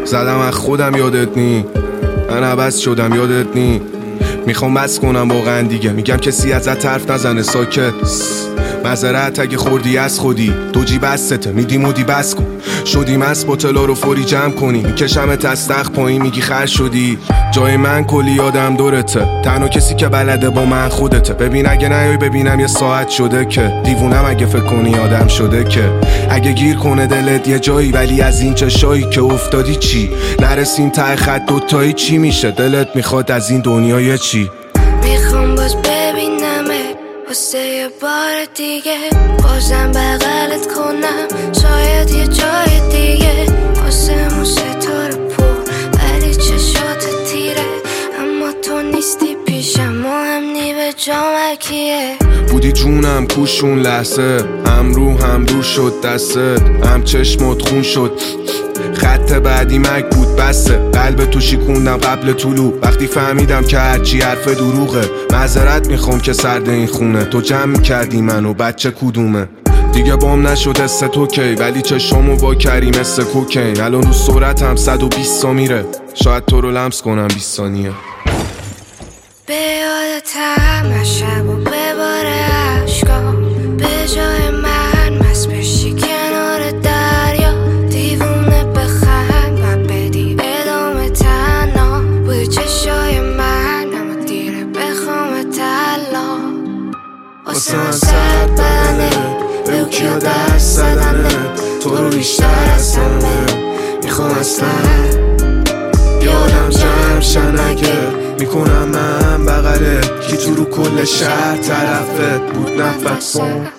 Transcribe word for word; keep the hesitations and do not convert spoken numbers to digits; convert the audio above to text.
زدم از خودم یادت نی، من عوض شدم یادت نی. میخوام بس کنم واقعا دیگه، میگم کسی ازت حرف نزنه ساکت. معذرت اگه خوردی از خودی، دو جی بسته میدی مودی بس کن. شدیم از بوتلا رو فوری جمع کنی، میکشمت از تخت پایین میگی خر شدی. جای من کلی یادم دورته، تنها کسی که بلده با من خودته. ببین اگه نیای ببینم یه ساعت شده که دیوونم اگه فکر کنی آدم شده که اگه گیر کنه دلت یه جایی، ولی از این چشایی که افتادی چی؟ نرسیم ته خط دوتایی چی میشه؟ دلت میخواد از این دنیای چی؟ میخوام باز ببینمه واسه یه بار دیگه، بازم بغلت کنم شاید یه جای دیگه. واسه مو ستاره پر ولی چشات تیره، اما تو نیستی پیشم، مهم نی به جامکیه. بودی جونم کوشون لحظه، هم رو هم دور شد دستت، هم چشمت خون شد. خط بعدی مک بود بسته، قلب تو شیکوندم قبل طلوع. وقتی فهمیدم که هرچی حرف دروغه، معذرت میخوام که سرد این خونه. تو جمع میکردی منو بچه کدومه؟ دیگه بام نشد است تو کی، ولی چشامو وا کردی مثل کوکین. الان رو صورتم صد و بیست تا میره، شاید تو رو لمس کنم بیست ثانیه. به یادتم شب و بباره عشقا، به جای من مست بشی کنار دریا. دیوونه بخند و بدی ادامه تنها، بوی چشای من اما دیره بخوام تلا. واسه من سرد بدنه، به او کیا دست زدنه. تو رو بیشتر از همه میخوام اصلا یادم جمع شن اگه میکنم من بغله کی تو رو کل شهر طرفت بود نفسم.